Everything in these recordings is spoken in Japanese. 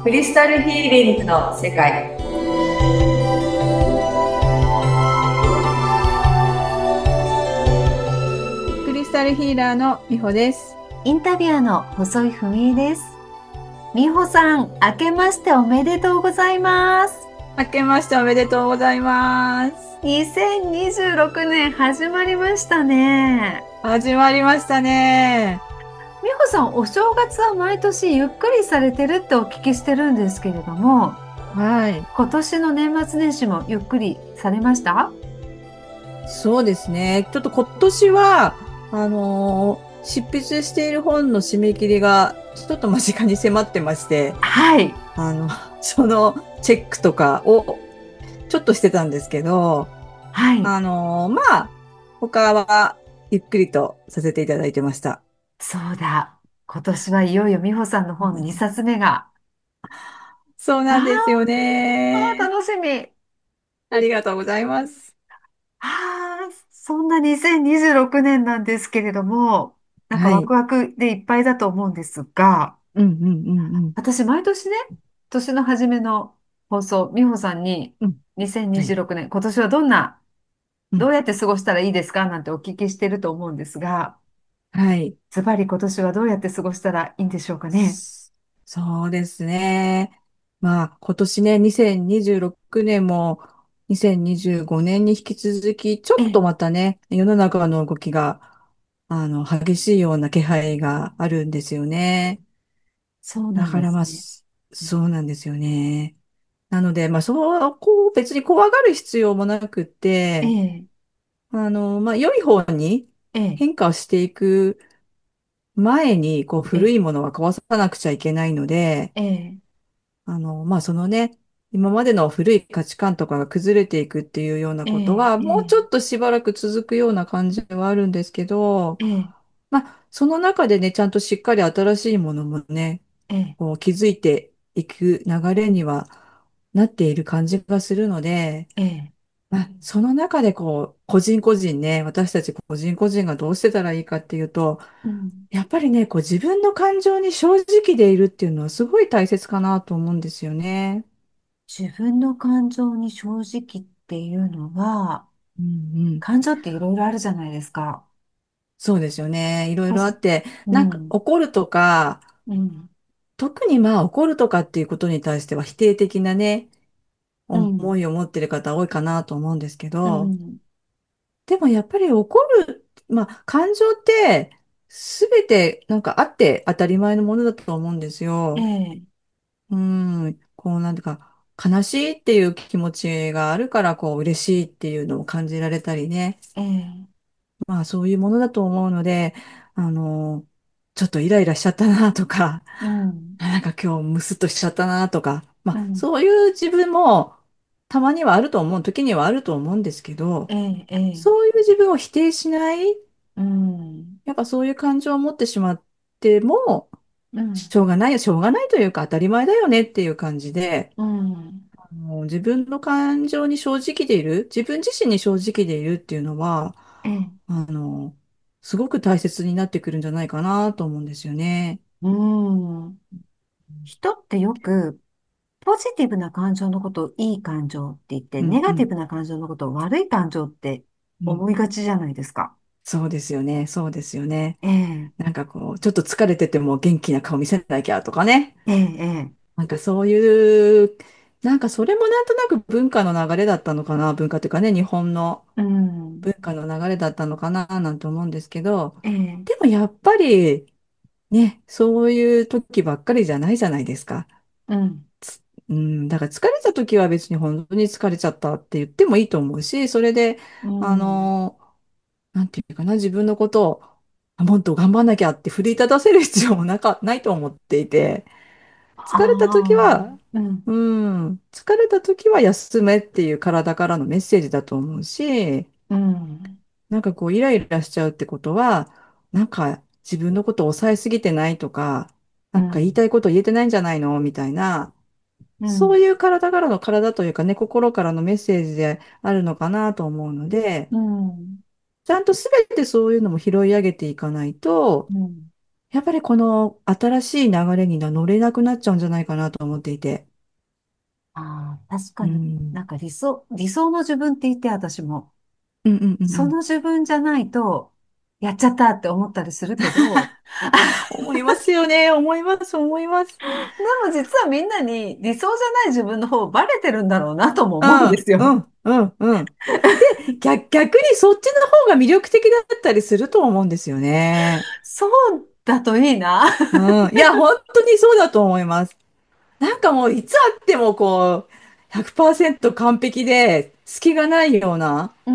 クリスタルヒーリングの世界。 クリスタルヒーラーのみほです。 インタビュアーの細井文江です。美穂さん、明けましておめでとうございます。 明けましておめでとうございます。 2026年始まりましたね。 始まりましたね。 美穂さん、お正月は毎年ゆっくりされてるってお聞きしてるんですけれども、 はい。 今年の年末年始もゆっくりされました？ そうですね。ちょっと今年は、執筆している本の締め切りがちょっと間近に迫ってまして、 はい。 あの、そのチェックとかをちょっとしてたんですけど、 はい。 まあ、他はゆっくりとさせていただいてました。 そうだ。今年はいよいよ美穂さんの本2冊目が。 そうあなんですよあ、 ね。 楽しみ。 ありがとうございます。 ああ、そんな2026年なんですけれども、なんかはい。 ワクワクでいっぱいだと思うんですが、 うんうんうんうん。 私毎年ね、年の初めの放送、美穂さんにうん。はい。 2026年、今年はうん。 どうやって過ごしたらいいですかなんてお聞きしてると思うんですが、 はい。 ズバリ今年はどうやって過ごしたらいいんでしょうかね。 そそうですね。まあ、今年ね、2026年も2025年に引き続き、ちょええ、 っとまたね、世の中の動きが、激しいような気配があるんですよね。 そうなんだからまあ、 ですね。 そうなんですよね。なので、まあ、別に怖がる必要もなくって、 ええ、 まあ、良い方にええ、 変化をしていく前に、 ええ、 古いものは壊さなくちゃいけないので、 ええ、 まあ、そのね、今までの古い価値観とかが崩れていくっていうようなええ、 ことは、 ええ、 もうちょっとしばらく続くような感じはあるんですけど、 ええ、 まあ、その中でね、ちゃんとしっかり新しいものもね、 ええ、 築いていく流れにはなっている感じがするので、 ええ、 まあ、その中で個人個人ね、私たち個人個人がどうしてたらいいかっていうと、 うん。 やっぱりね、自分の感情に正直でいるっていうのはすごい大切かなと思うんですよね。 自分の感情に正直っていうのは、 うんうん。 感情っていろいろあるじゃないですか。 そうですよね。いろいはじ、 ろあって、なんかうん、 怒るとか、 うん、 特にまあ怒るとかっていうことに対しては否定的なね、 うん、 思いを持ってる方多いかなと思うんですけうど、 ん、 でもやっぱり怒る、まあ感情って全てなんかあって当たり前のものだと思うんですよ。 ええ、 うん、なんていうか、悲しいっていう気持ちがあるから、嬉しいっていうのを感じられたりね。 ええ、 まあ、そういうものだと思うので、ちょっとイライラしちゃったなとか、 うん、 なんか今日ムスッとしちゃったなとか、まあ、 うん、 そういう自分もたまにはあると思う、時にはあると思うんですけど、 ええ、ええ、 そういう自分を否定しない、 うん、 やっぱそういう感情を持ってしまっても、 うん、 しょうがないよ、しょうがないというか当たり前だよねっていう感じで、 うん、 もう自分の感情に正直でいる、自分自身に正直でいるっていうのは、 ええ、 あの、すごく大切になってくるんじゃないかなと思うんですよね。 うん。人ってよくポジティブな感情のことをいい感情って言って、ネガティうんうんブな感情のことを悪い感情ってうん。 思いがちじゃないですか。 そうですよね。そうですよね。 ええ、 なんかちょっと疲れてても元気な顔見せなきゃとかね。 ええ、えなんかそういう、なんかそれもなんとなく文化の流れだったのかな。文化っていうかね、日本のえ、うん、 文化の流れだったのかな、なんて思うんですけど、 ええ、 でもやっぱりね、そういう時ばっかりじゃないじゃないですか。 うん、 うん、だから疲れた時は別に本当に疲れちゃったって言ってもいいと思うし、それで、 うあん、 の、なんていうかな、自分のことを、もっと頑張んなきゃって奮い立たせる必要もないと思っていて、疲れた時ああ、 は、 うん、 疲れた時は休めっていう体からのメッセージだと思うし、 うん、 なんかイライラしちゃうってことは、なんか自分のことを抑えすぎてないとか、なんか言いうん、 たいこと言えてないんじゃないのみたいな、 うん、 そういう体からの体というかね、心からのメッセージであるのかなと思うので、 うん、 ちゃんとすべてそういうのも拾い上げていかないと、 うん。 やっぱりこの新しい流れには乗れなくなっちゃうんじゃないかなと思っていて。 ああ、確かうに。 ん。 なんか理想の自分って言って私も、 うんうんうんうん。 その自分じゃないと、やっちゃったって思ったりするけど、 思いますよね。思います、思います。 でも実はみんなに理想じゃない自分の方バレてるんだろうなとも思うんでうん、 すよ。 うん、うん、うん。で、逆にそっちの方が魅力的だったりすると思うんですよね。 そうだといいな。 うん。いや、本当にそうだと思います。なんかもう、いつあってもこう、100%完璧で、隙がないような、 うん。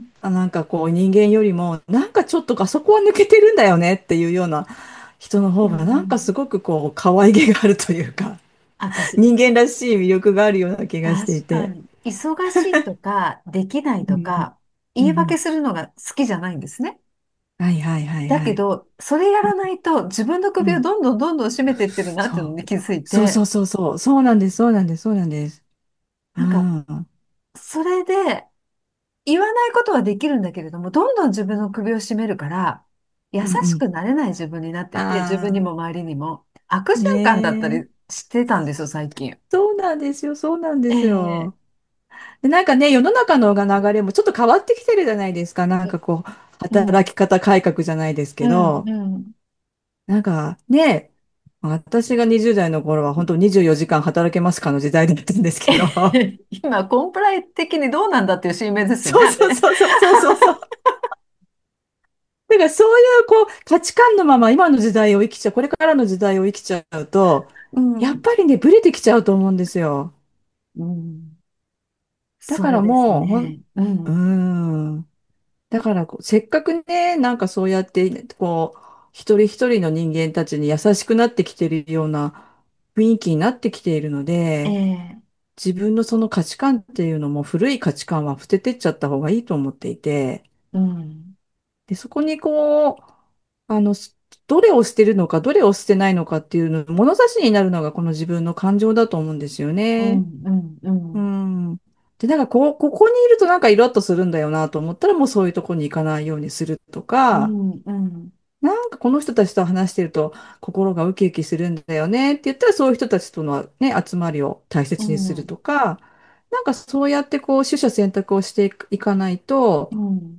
なんかこう、人間よりも、なんかちょっとあそこは抜けてるんだよねっていうような人のう方が、なんかすん。 ごくこう、可愛げがあるというか、 私、 人間らしい魅力があるような気がしていて。 確かに、忙しいとか、できないうん。 とか、言い訳うん。 するのが好きじゃないんですね。 はいはいはいはい。 だけど、それやらないと自分の首をうん。 どんどんどんどん締めていってるなっていうのそう。 に気づいて、 そうそうそうそう。そうなんです、そうなんです、そうなんです。うなんか、 ん。うんそれで言わないことはできるんだけれども、どんどん自分の首を絞めるから、優うん。 しくなれない自分になってて、自分にあも周りにも悪あ、 循環だったねえ。 りしてたんですよ、最近。 そうなんですよ、そうなんでえすえ、 よ。で、なんかね、世の中の流れもちょっと変わってきてるじゃないですか。なんかこう、 うん、 働き方改革じゃないですうん、 けど、 うん。 なんかね、私が20代の頃は本当24時間働けますかの時代だったんですけど、 今、コンプライ的にどうなんだっていう新聞ですよね、 そうあれね。 そうそうそうそうそうそう。だからそういうこう価値観のまま今の時代を生きちゃう、これからの時代を生きちゃうと、 うん、 やっぱりね、ブレてきちゃうと思うんですよ。 うん。 だからそれですもう、 ね。ううーん、 ん。だからこう、せっかくね、なんかそうやって、こう、一人一人の人間たちに優しくなってきてるような雰囲気になってきているのえで、 え、 自分のその価値観っていうのも古い価値観は捨ててっちゃった方がいいと思っていて、 うん、 で、そこにこう、どれを捨てるのか、どれを捨てないのかっていうの、物差しになるのがこの自分の感情だと思うんですよね。 うん、うん、ううん、 ん。で、なんかここにいるとなんかイラッとするんだよなと思ったらもうそういうとこに行かないようにするとか、 うん、うん、 なんかこの人たちと話してると心がウキウキするんだよねって言ったらそういう人たちとのね、集まりを大う切にするとん、 か、なんかそうやってこう取捨選択をしていかないと、 うん。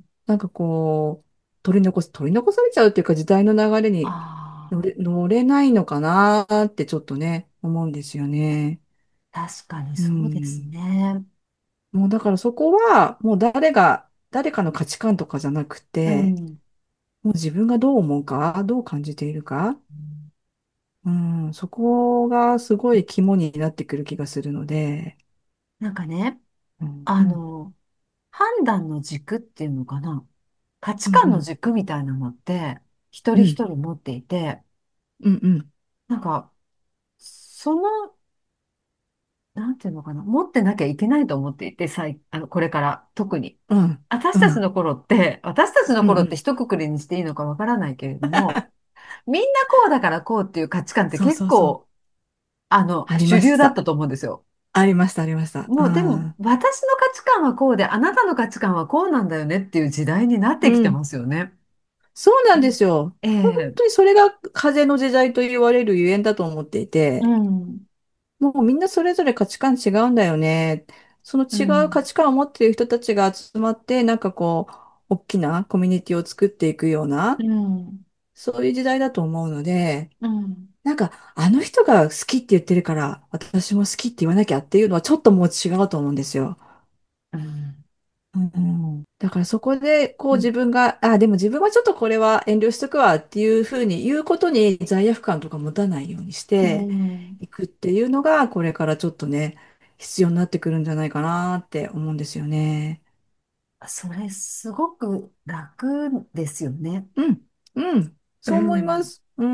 なんかこう、取り残されちゃうっていうか時代の流れにあ乗れないのかなってちょっとね、思うんですよね。 あ、確かにうそうですん。 ね。 もうだからそこは、もう誰かの価値観とかじゃなくて、 うん。 もう自分がどう思うか、どう感じているか、うん、そこがすごい肝になってくる気がするので、 なんかね、 うん、 あうん、 の、判断の軸っていうのかな。価値うん、 観のうん、 軸みたいなのって、一人一うん、 人持っていて、 うん、うん、 なんか、その、なんていうのかな、持ってなきゃいけないと思っていて、これから特に。 うん、 私うん、 たちの頃って、私たちのうん、 頃って一括りにしていいのかわからないけれども、みんなこうだからこうっていう価値観ってそうそうそう、 結構、 あり主ました。 流だったと思うんですよ。 ありました、ありました。うもうでも、 ん、 私の価値観はこうで、あなたの価値観はこうなんだよねっていう時代になってきてまうん、 すよね。 そうなんですよ。 え本え、 当にそれが風の時代と言われるゆえんだと思っていうて、 ん、 もうみんなそれぞれ価値観違うんだよね。そのう違う価ん、 値観を持っている人たちが集まって、なんかこう、大きなコミュニティを作っていくよううな、 ん、 そういう時代だと思うので、 うん、 なんか、あの人が好きって言ってるから、私も好きって言わなきゃっていうのはちょっともう違うと思うんですよ。 うん、 うん。だからそこで、こううん、 自分が、でも自分はちょっとこれは遠慮しとくわっていうふうに言うことに罪悪感とか持たないようにしうてん。 いくっていうのが、これからちょっとね、必要になってくるんじゃないかなって思うんですよね。 それすごく楽ですよね。 うん、うん、 うそう思いまん。 す。うん。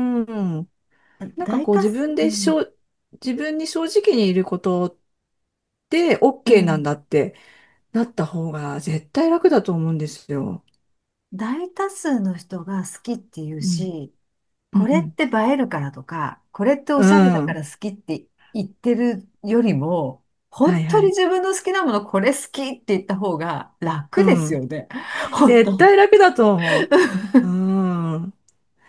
なんかこう大多数、うん、 自分に正直にいることでう OK なんん。 だってなった方が絶対楽だと思うんですよ。 大多数の人が好きって言ううん、 し、 うん、 これって映えるからとか、これっておうしゃれだん。うん。 から好きって言ってるよりも、本当にはいはい。 自分の好きなものこれ好きって言った方が楽ですうん。 よね。本当。 絶対楽だと思う。うん。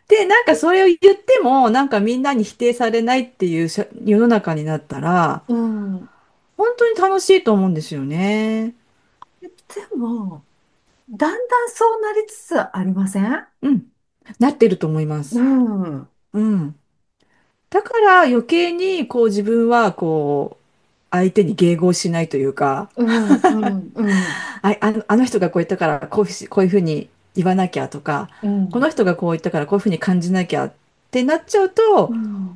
で、なんかそれを言っても、なんかみんなに否定されないっていう世の中になったら、 うん。 本当に楽しいと思うんですよね。 でも、だんだんそうなりつつありません？ うん。なってると思いまうす。 ん。 うん。だから余計にこう自分はこう相手に迎合しないというか、 うん、うん、うん、 あの人がこう言ったからこういうふうに言わなきゃとか、 うん、 この人がこう言ったからこういうふうに感じなきゃってなっちゃうと、 うん、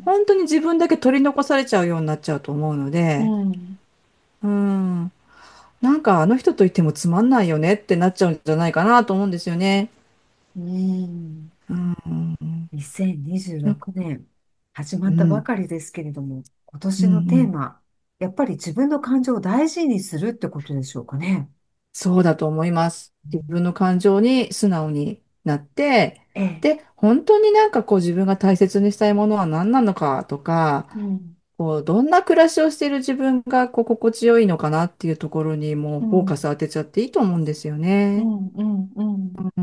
本当に自分だけ取り残されちゃうようになっちゃうと思うのうで、 ん、 うん。なんかあの人といてもつまんないよねってなっちゃうんじゃないかなと思うんですよね。 うん。 うん。 2026 なんか年始まったばうん。 かりですけれども、今うんう年のテーん。 マ、やっぱり自分の感情を大事にするってことでしょうかね。 そうだと思います。自分の感情に素直になって、 ええ、 で、本当になんかこう自分が大切にしたいものは何なのかとか、 うん、 こうどんな暮らしをしている自分がこう心地よいのかなっていうところにもうフォーカスうん、 当てちゃっていいと思うんですよね。 うん、うん、うん、 うん。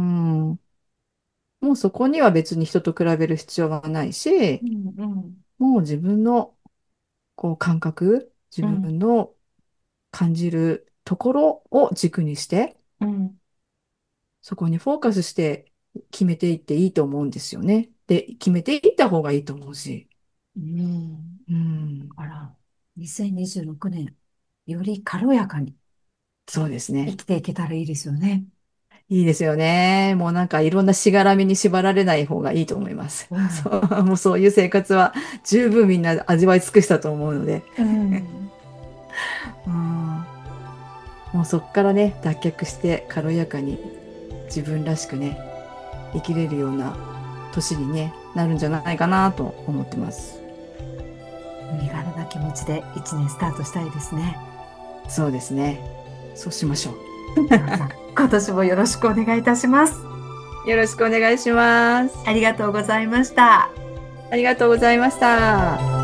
もうそこには別に人と比べる必要はないし、 うん、うん、 もう自分のこう感覚、自うん、 分の感じるところを軸にして、 うん、 そこにフォーカスして決めていっていいと思うんですよね。で、決めていった方がいいと思うし。 うん。 うん。 あら、2026年、より軽やかにそうですね。 生きていけたらいいですよね。 いいですよね。もうなんかいろんなしがらみに縛られない方がいいと思います。 うそん、 う、もうそういう生活は十分みんな味わい尽くしたと思うので。 うん、 うん。もうそこからね、脱却して軽やかに自分らしくね、生きれるような年にね、なるんじゃないかなと思ってます。 身軽な気持ちで一年スタートしたいですね。 そうですね。そうしましょどうぞ今年もよろしくお願いいたします。 う。よろしくお願いします。 ありがとうございました。 ありがとうございました。